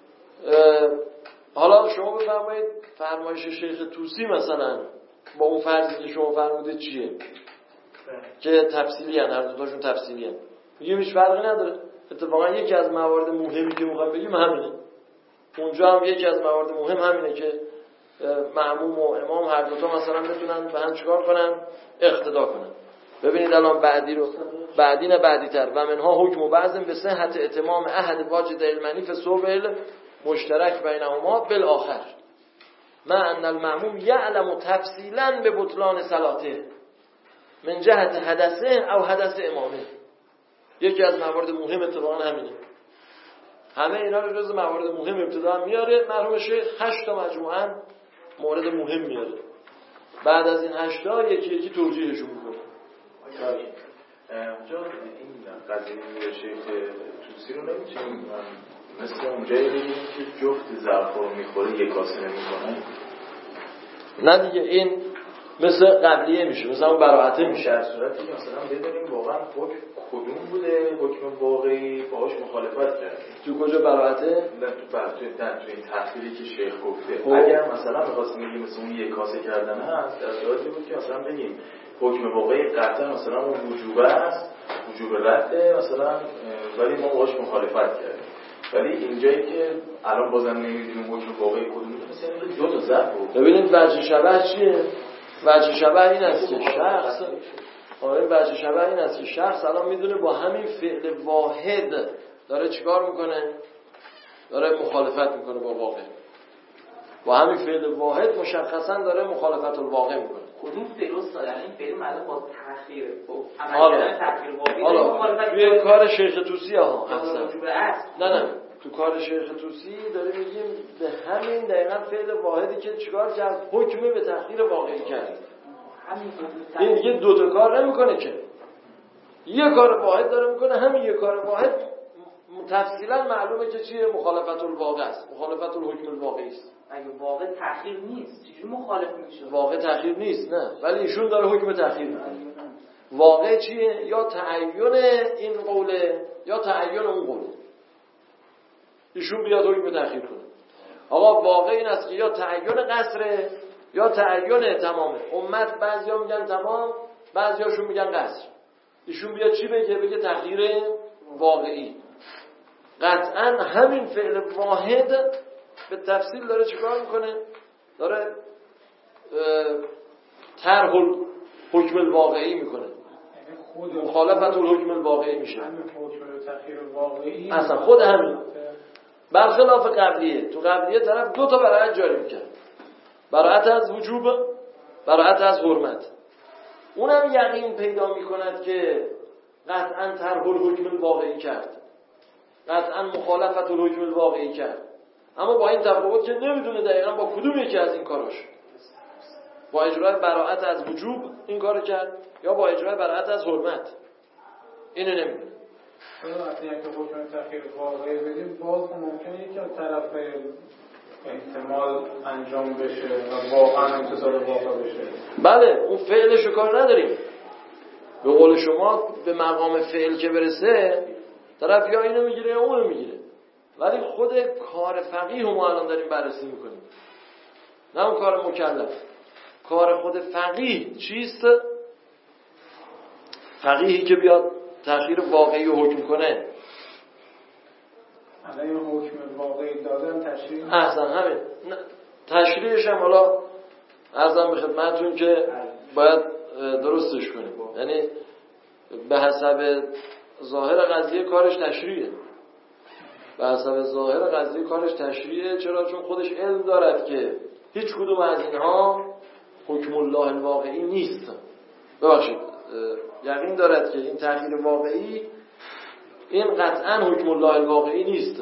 حالا شما بفرمایید فرمایش شیخ طوسی مثلا با اون فرضی که شما فرمودید چیه؟ که تفصیلی هن، هر دوتاشون تفصیلی هن، میگیم هیچ فرقی نداره. اتفاقا یکی از موارد مهمی که میخوایم بگیم همینه. اونجا هم یکی از موارد مهم همینه که مأموم و امام هر دوتا مثلا بتونن به هم چیکار کنن؟ اقتدا کنن. ببینید الان بعدی رو بعدی نه بعدی تر و منها حکم و بعضم به صحت اتمام احد واجد المنی فصوب مشترک بینهما بالآخر ما ان المأموم یعلم تفصیلا به بطلان صلاته من جهت حدثه او حدث امامه. یکی از موارد مهم اتفاقا همینه. همه اینا رو جز موارد مهم ابتدا هم میاره. مرحوم شیخ هشت تا مجموعاً مورد مهم میاره. بعد از این هشت تا یکی یکی توجیهشون میکنه. اونجا این قضیه شیخ طوسی رو نمیتونیم مثل اونجایی بگیم که جفت ظرف رو میخوره یک کاسه نمیکنه؟ نه دیگه، این مثل قبلیه میشه، مثل اون براعته میشه. در صورتی که مثلا بدونیم واقعا حکم کدوم بوده، حکم واقعی باهاش مخالفت کرد. تو کجا براعته؟ نه تو بر تو تو این تحصیلی که شیخ گفته. اگر مثلا می‌خواستیم بگیم مثل اون یک کاسه کردن هست، در صورتی بود که مثلا بگیم حکم واقعی قطعا مثلا اون وجوب است، وجوب رده مثلا، ولی ما باهاش مخالفت کردیم. ولی اینجایی که الان بازم نمیدونیم حکم واقعی کدوم مثلا اینو دو تا ضرب بود. ببینید وجه شبه چیه؟ وجه شبه این است که شخص آره وجه شبه این است که شخص الان میدونه با همین فعل واحد داره چیکار میکنه؟ داره مخالفت میکنه با واقع. با همین فعل واحد مشخصا داره مخالفت الواقع میکنه. کدوم فعل است؟ یعنی فعل معلوم با تأخیر، با حالا عمل تأخیر واقعی حالا توی کار شیخ طوسی ها اصلا نه نه نه تو کار شیخ طوسی داره میگیم به همین دقیقاً فعل واحدی که چیکار کرد؟ حکم به تأخیر واقعی کرد. این دیگه دو تا کار نمیکنه که، یه کار واحد داره میکنه. همین یه کار واحد تفصیلا معلومه که چیه؟ مخالفت الواقع است، مخالفت الحکم الواقعی است. اگه واقع تأخیر نیست چجوری مخالف میشه؟ واقع تأخیر نیست، نه، ولی ایشون داره حکم تأخیر میکنه. واقع چیه؟ یا تعین این قوله یا تعین اون قوله. ایشون بیاد حکم تأخیر کنه. آقا واقع این است که یا تعین قصره یا تعین تمامه. امت بعضیا میگن تمام، بعضیاشون میگن قصر. ایشون بیاد چی بگه؟ بگه تأخیر واقعی. قطعا همین فعل واحد به تفصیل داره چیکار میکنه؟ داره طرح حکم الواقعی میکنه، مخالفت الحکم الواقعی میشه. همین حکم تأخیر واقعی اصلا خود همین برخلاف قبلیه. تو قبلیه طرف دو تا براعت جاری میکرد، براعت از وجوب، براعت از حرمت. اونم یقین پیدا میکند که قطعا طرح الحکم الواقعی کرد، قطعا مخالفت الحکم الواقعی کرد، اما با این تفاوت که نمیدونه دقیقا با کدوم یکی از این کاراش، با اجرای براعت از وجوب این کارو کرد یا با اجرای براعت از حرمت. اینو نمیدونه. وقتی که حکم تأخیر واقعی بدیم باز ممکنه یکی از طرفین احتمال انجام بشه و واقعا امتصال واقع بشه. بله، اون فعلشو کار نداریم. به قول شما به مقام فعل که برسه طرف یا اینو میگیره یا اونو میگیره، ولی خود کار فقیه ما الان داریم بررسی میکنیم، نه اون کار مکلف. کار خود فقیه چیست؟ فقیهی که بیاد تأخیر واقعی رو حکم کنه. الان این حکم واقعی دادن تشریح احسن همین تشریحش هم حالا عرضم به خدمتتون که باید درستش کنیم. یعنی به حسب ظاهر قضیه کارش تشریحه، به حسب ظاهر قضیه کارش تشریحه. چرا؟ چون خودش علم دارد که هیچ کدوم از اینها حکم الله الواقعی نیست. ببخشید یقین دارد که این تأخیر واقعی این قطعا حکم الله الواقعی نیست.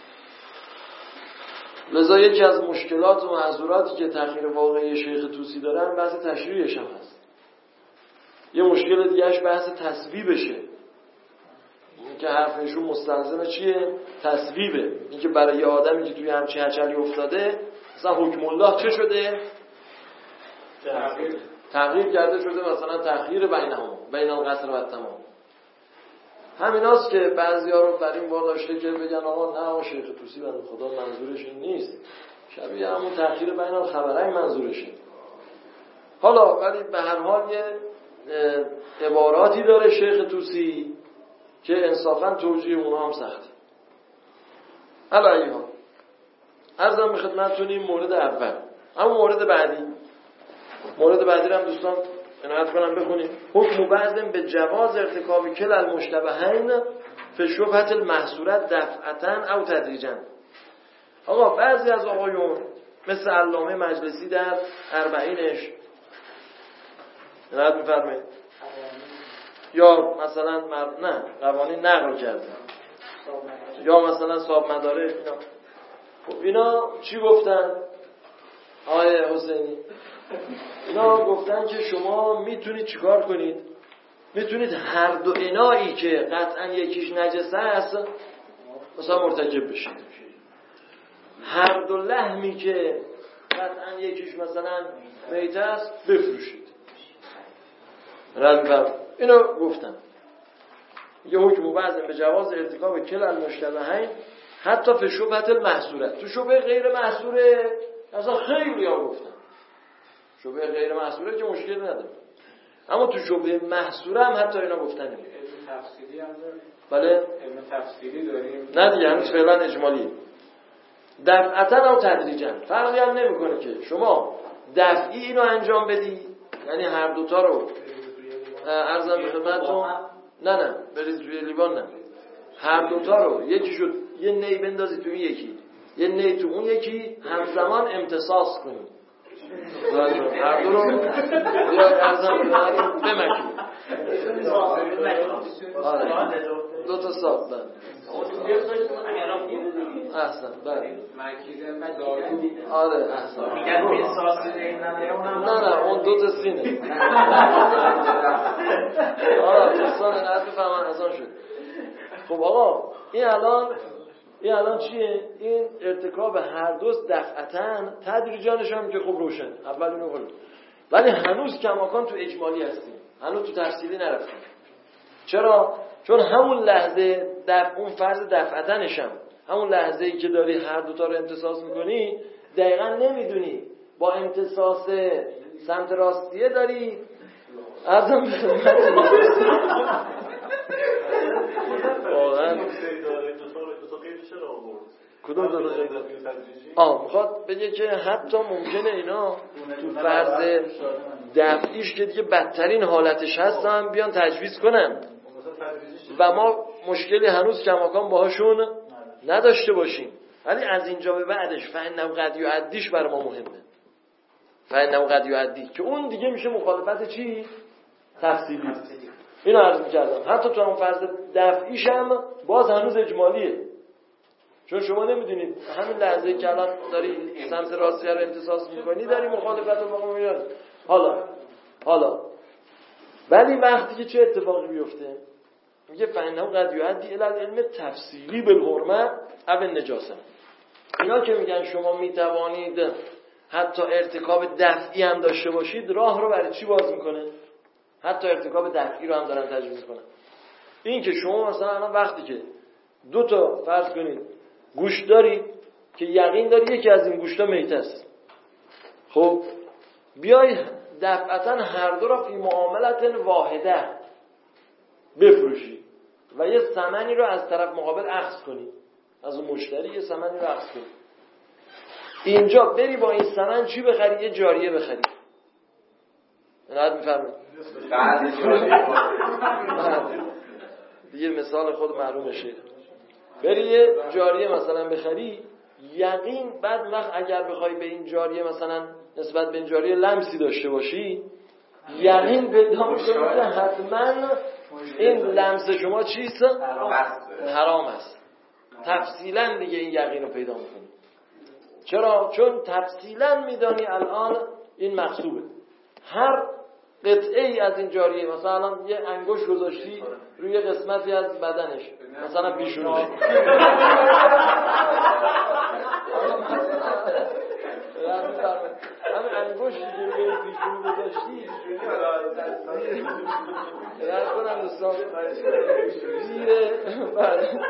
لذا یکی از مشکلات و معذوراتی که تأخیر واقعی شیخ طوسی دارن بحث تشریحش هم هست. یه مشکل دیگهش بحث تصویبشه. این که حرفشون مستلزم چیه؟ تصویبه. این که برای یه آدمی که توی همچین هچلی افتاده مثلا حکم الله چه شده؟ تغییر تغییر کرده شده، مثلا تأخیر بینهم بین القصر و تمام. همیناست که بعضیا رو بر این واداشته که بگن آقا نه آقا شیخ طوسی بنده خدا منظورش این نیست، شبیه همون تأخیر بین الخبرین منظورشه. حالا ولی به هر حال یه عباراتی داره شیخ طوسی که انصافا توجیه اونها هم سخته. علیها عرضم به خدمتتون این مورد اول. اما مورد بعدی، مورد بعدی رو هم دوستان عنایت کنم بخونیم. حکم بعضم به جواز ارتکاب کل المشتبهین فی شبهة المحصورة دفعتاً او تدریجاً. آقا بعضی از آقایون مثل علامه مجلسی در اربعینش عنایت می‌فرمایید، یا مثلا مر... نه قوانین نقل کرده، یا مثلا صاحب مدارک، اینا خب اینا چی گفتن؟ آقای حسینی اینا گفتن که شما میتونید چیکار کنید؟ میتونید هر دو انایی که قطعا یکیش نجسه است مثلا مرتکب بشید، هر دو لحمی که قطعا یکیش مثلا میته است بفروشید. رد اینو گفتن. یه حکم بعضی به جواز ارتکاب کل المشتبهین حتی فی شبهة المحصوره. تو شبهه غیر محصوره اصلا خیلی ها گفتن شبهه غیر محصوره که مشکل نداره، اما تو شبهه محصوره هم حتی اینا گفتن. علم تفصیلی هم داریم. بله علم تفصیلی داریم. نه دیگه هنوز فعلا اجمالی. دفعتاً او تدریجاً فرقی هم نمیکنه که شما دفعی اینو انجام بدی، یعنی هر دوتا رو عرضم به خدمتتون، نه نه برید توی لیوان، نه هر دوتا رو یکی شد یه نی بندازی تو این یکی یه نی تو اون یکی همزمان امتصاص کنی هر دو رو یا ارزم بمکی آره دو تا ساب بند احسن بله آره احسن میگن احساس نه نه اون دو تا سینه آره دوستان نت بفهمن از آن شد. خب آقا این الان این الان چیه؟ این ارتکاب هر دوست دفعتاً تدریجانش هم که خب روشن اول اینو کنیم ولی هنوز کماکان تو اجمالی هستیم هنوز تو تفصیلی نرفتیم. چرا؟ چون همون لحظه در اون فرض دفعتنش هم همون لحظه ای که داری هر دوتا رو امتصاص میکنی دقیقا نمیدونی با امتصاص سمت راستیه داری ازم واقعا کدوم دو تا آه میخواد بگه که حتی ممکنه اینا تو فرض دفعیش که دیگه بدترین حالتش هست هم بیان تجویز کنن و ما مشکلی هنوز کماکان باهاشون نداشته باشیم ولی از اینجا به بعدش فإنه قد یؤدیش برای ما مهمه فإنه قد یؤدی که اون دیگه میشه مخالفت چی؟ تفصیلی. اینو عرض می‌کردم حتی تو اون فرض دفعیش هم باز هنوز اجمالیه چون شما نمیدونید همین لحظه که الان داری سمت راستی رو امتصاص میکنی داری مخالفت رو با میاد حالا حالا ولی وقتی که چه اتفاقی بیفته میگه فإنه قد یؤدی الی العلم تفصیلی بالحرمه او النجاسه. اینا که میگن شما میتوانید حتی ارتکاب دفعی هم داشته باشید راه رو برای چی باز میکنه؟ حتی ارتکاب دفعی رو هم دارن تجویز کنن. این که شما مثلا الان وقتی که دو تا فرض کنید گوشت داری که یقین داری یکی از این گوشتا میت است خب بیای دفعتا هر دو را فی معاملت واحده بفروشی و یه ثمنی رو از طرف مقابل اخذ کنی از اون مشتری یه ثمنی رو اخذ کنی اینجا بری با این ثمن چی بخری؟ یه جاریه بخری. نهاد میفرمید دیگه مثال خود معلومه شید بری یه جاریه مثلا بخری یقین بعد وقت اگر بخوای به این جاریه مثلا نسبت به این جاریه لمسی داشته باشی یقین پیدا میشه که حتما این لمس شما چیست؟ حرام است. تفصیلا دیگه این یقین رو پیدا میکنی. چرا؟ چون تفصیلا میدانی الان این مغصوبه. هر قطعه ای از این جاریه مثلا الان یه انگشت گذاشتی روی قسمتی از بدنش مثلا پیشونش همین انگشتی که روی پیشون گذاشتی یاد کنم دوستان زیره بله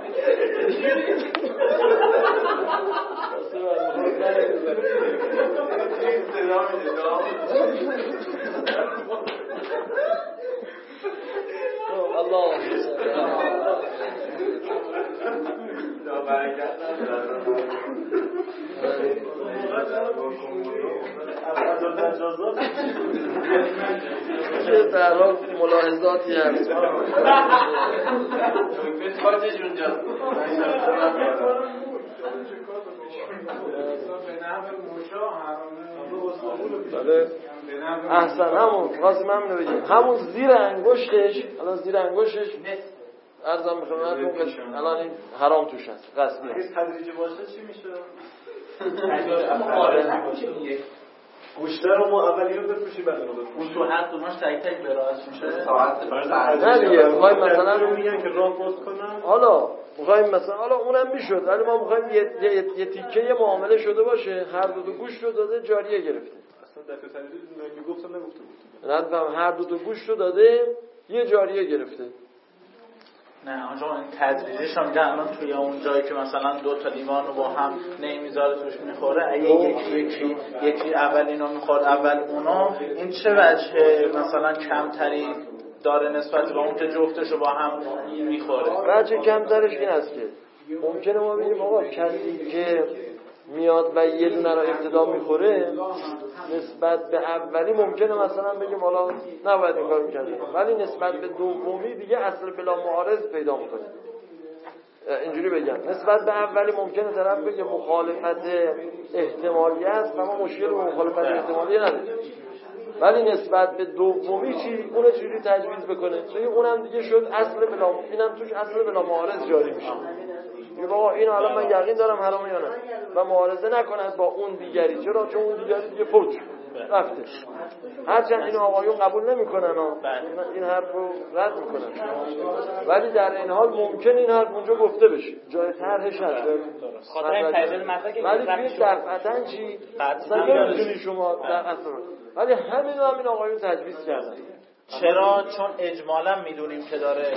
الله که در حال ملاحظاتی هست بله احسن همون خواستیم همینو بگیم همون زیر انگشتش الان زیر انگشتش ارزم بخونم الان این حرام توش هست قصدی هست تدریجی باشه چی میشه؟ گوشته رو ما اولی رو بفروشیم بعد رو بفروشیم اون تو هر دوماش تک تک براش میشه نه دیگه میخوایم مثلا رو میگن که راه باز کنن حالا میخوایم مثلا حالا اونم میشد ولی ما میخوایم یه, یه, یه تیکه یه معامله شده باشه هر دو تا گوشت رو داده جاریه گرفته اصلا دفعه تدریجی میگفتم نگفته بود ندفهم هر دو تا گوشت رو داده یه جاریه گرفته نه آنجا این تدریجش هم میگن الان توی اون جایی که مثلا دو تا لیوان رو با هم نمیذاره توش میخوره اگه یکی یکی یکی اول اینو میخوره اول اونا این چه وجه مثلا کمتری داره نسبت به اون که جفتشو با هم میخوره وجه کمترش این است که ممکنه ما بگیم آقا کسی که میاد و یه دونه رو ابتدا میخوره نسبت به اولی ممکنه مثلا بگیم حالا نباید این کار میکنه ولی نسبت به دومی دیگه اصل بلا معارض پیدا میکنه اینجوری بگم نسبت به اولی ممکنه طرف بگه مخالفت احتمالی است و ما مشکل با مخالفت احتمالی نداریم، ولی نسبت به دومی چی اون چجوری تجویز بکنه؟ بگه اونم دیگه شد اصل بلا، اینم توش اصل بلا معارض جاری میشه. میگه بابا این الان من یقین دارم حرامه یا نه و معارضه نکند با اون دیگری. چرا؟ چون اون دیگری دیگه فوت رفته. هرچند این آقایون قبول نمیکنن ها، این حرف رو رد میکنن، ولی در این حال ممکن این حرف اونجا گفته بشه، جای طرحش هست. خاطر این تایید مطلب که ولی توی دفعتاً چی اصلا نمیدونی شما در اصلا، ولی همین رو همین آقایون تجویز کردن. چرا؟ چون اجمالا میدونیم که داره